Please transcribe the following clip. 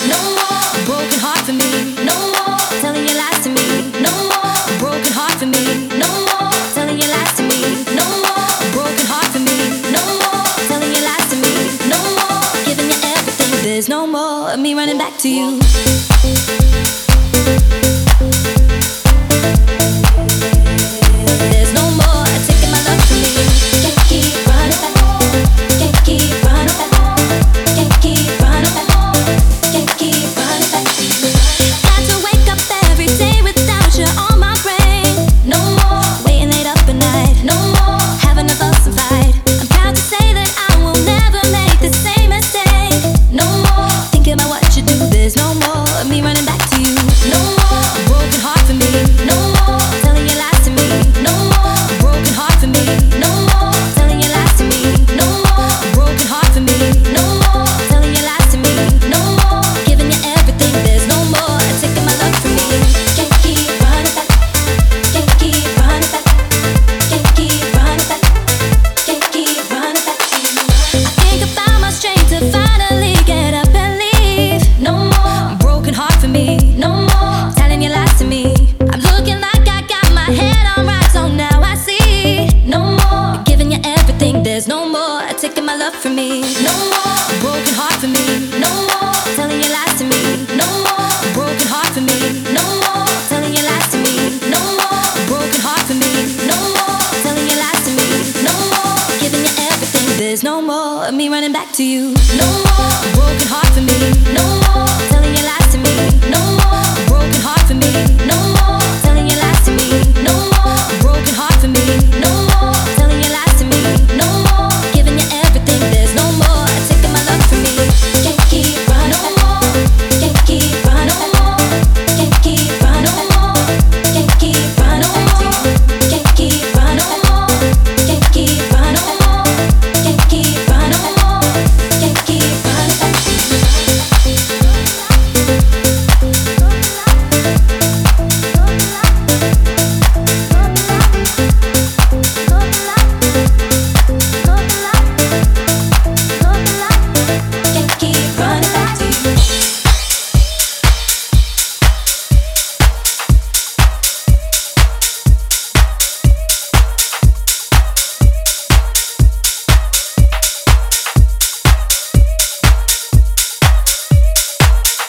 no more. A broken heart for me, no more. Telling your lies to me, no more. A broken heart for me, no more. Telling your lies to me, no more. A broken heart for me, no more. Telling your lies to me, no more. Giving you everything, there's no more of me running back to you. There's no more taking my love from me. Can't keep running back. Can't keep running back. Can't keep running back. Can't keep running back. Got to wake up every day without you on my brain. No more waiting late up at night. No more having a fuss and fight. I'm proud to say that I will never make the same mistake. No more thinking about what you do. There's no more of me running back to you. No more a broken heart for me. No more telling your lies to me. No more a broken heart for me. No more telling your lies to me. No more a broken heart for me. No more telling your lies to me. No more giving you everything. There's no more taking my love from me. Can't keep running back. Can't keep running back. Can't keep running back. Can't keep running back. I think I found my strength to finally get up and leave. No more a broken heart for me. No more telling your lies to me. I'm looking like I got my head on right, so now I see. No more giving you everything. There's no more taking my love from me. No more a broken heart for me. No more telling your lies to me. No more a broken heart for me. No more telling your lies to me. No more a broken heart for me. No more telling your lies to me. No more giving you everything. There's no more of me running back to you. No